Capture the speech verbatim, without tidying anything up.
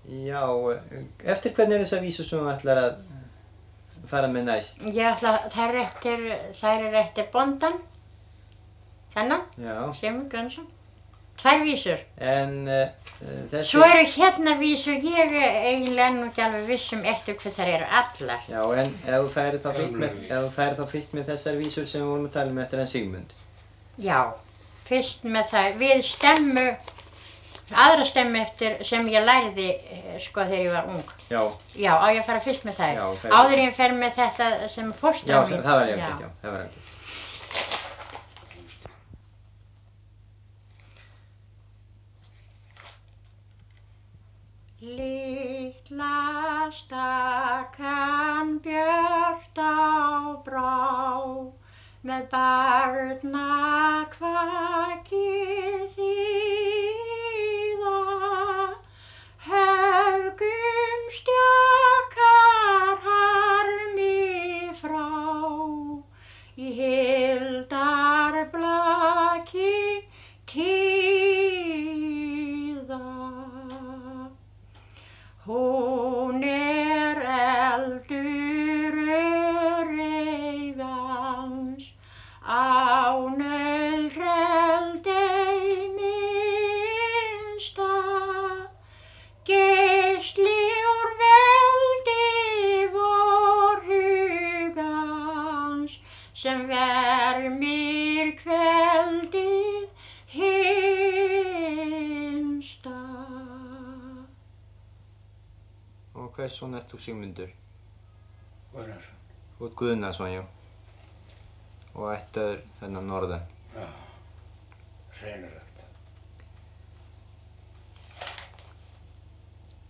Já, eftir hvernig er þessar vísur sem þú ætlar að fara með næst? Ég ætla, þær eru eftir, þær eru eftir bóndann, þennan, Já. Sigmund Guðmundsson. Tvær vísur. En uh, þessi... Svo eru hérna vísur, ég er eiginlega nú ekki alveg viss um eftir hvað þær eru allar. Já, en ef þú færi þá fyrst með, ef þú færi þá fyrst með þessar vísur sem við vorum að tala um eftir hann Sigmund. Já, fyrst með það, við stemmu, aðra stemmu eftir sem ég lærði sko þegar ég var ung. Já. Já, á ég að fara fyrst með það. Já, fer áður en ég fer með þetta sem fóstra mín. Já, mín. það var ég ekki, já, það var ekki. Litla stakan björt á brá, með barnakvakið þýða, höggum stjakar harmi frá, í hildarblaki tíða. Hún er eldur öreigans, ánauð ei minnsta, geisli úr veldi vor hugans, sem vermir kveldið hinsta. Og hvers son ert þú, Sigmundur? Guðnason. Þú ert Guðnason, já. Og ættaður þennan norðan. Já, senur